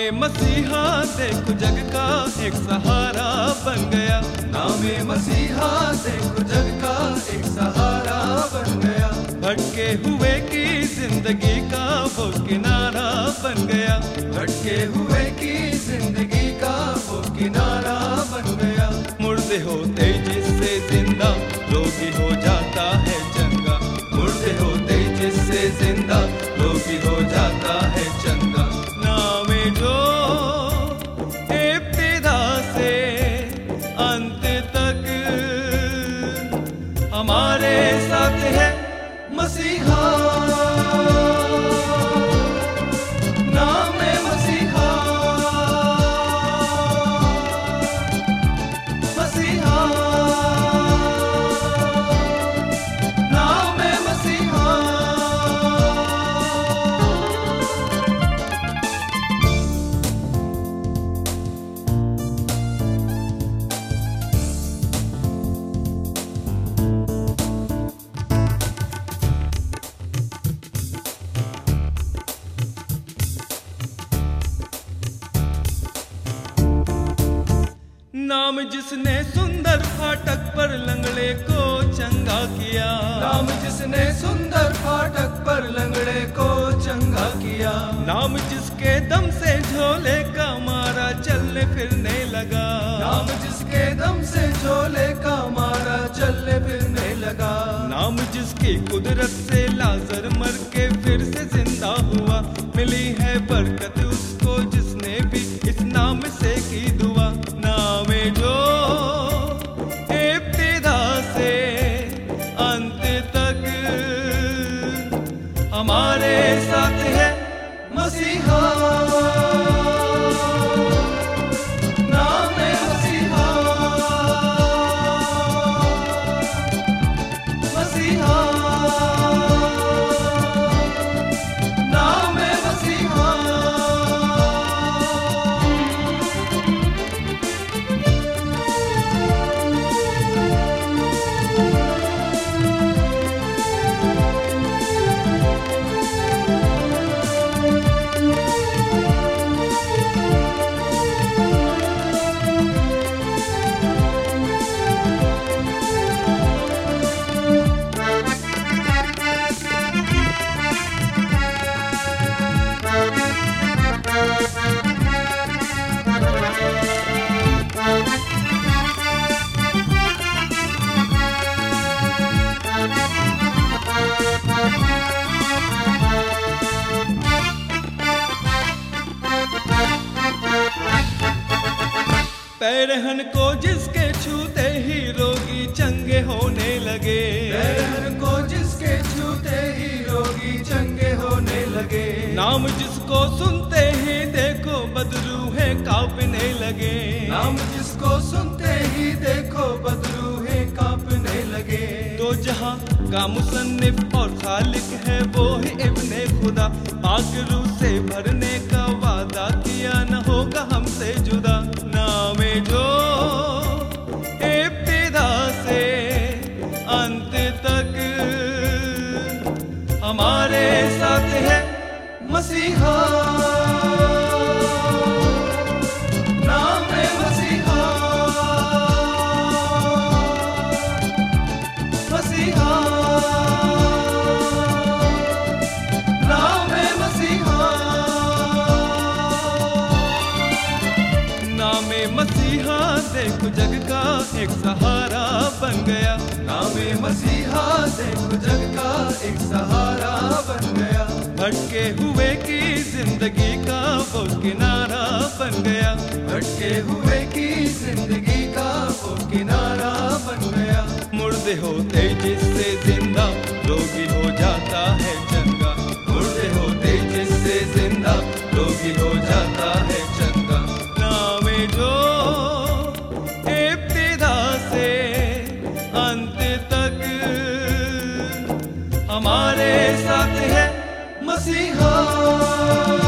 मसीहा देखो जग का एक सहारा बन गया। नामे मसीहा देखो जग का एक सहारा बन गया। भटके हुए की जिंदगी का वो किनारा बन गया। भटके हुए की जिंदगी का वो किनारा बन गया। मुर्दे होते जिससे जिंदा रोगी हो जाता है चंगा। मुर्दे होते जिससे जिंदा रोगी हो जाता है चंगा। नामे जो इब्तिदा से अंत तक हमारे साथ है मसीहा। नामे मसीहा, मसीहा, नामे मसीहा। नाम जिसने सुंदर फाटक पर लंगड़े को चंगा किया। नाम जिसने सुंदर फाटक पर लंगड़े को चंगा किया। नाम जिसके दम से झोले का मारा चलने फिरने लगा। नाम जिसके दम से झोले का मारा चलने फिरने लगा। नाम जिसकी कुदरत से लाजर मर के फिर से जिंदा हुआ। मिली है बरकत उसको जिसने भी इस नाम से की दुआ। नामे जो इब्तिदा से अंत तक हमारे साथ है मसीहा। नामे मसीहा, मसीहा, नामे मसीहा। पैरहन को जिसके छूते ही रोगी चंगे होने लगे। पैरहन को जिसके छूते ही रोगी चंगे होने लगे। नाम जिसको सुनते ही देखो बदरूहे कांपने लगे। नाम जिसको सुनते ही देखो बदरूहे कांपने लगे। तो जहां का मुसन्निफ और खालिक है वो ही इब्ने खुदा। पाक रूह से भरने का वादा किया न होगा हमसे जुदा। नामे जो इब्तिदा से अंत तक हमारे साथ है मसीहा। नामे मसीहा, मसीहा, नामे मसीहा। नामे मसीहा देखो जग का एक सहारा बन गया। नामे मसीहा देखो जग का एक सहारा बन गया। भटके हुए की जिंदगी का वो किनारा बन गया। भटके हुए की जिंदगी का वो किनारा बन गया। मुर्दे होते जिससे जिंदा रोगी हो जाता है चंगा। मुर्दे होते जिससे जिंदा रोगी हो जाता है चंगा। नामे जो इब्तिदा से अंत तक हमारे साथ है मसीहा।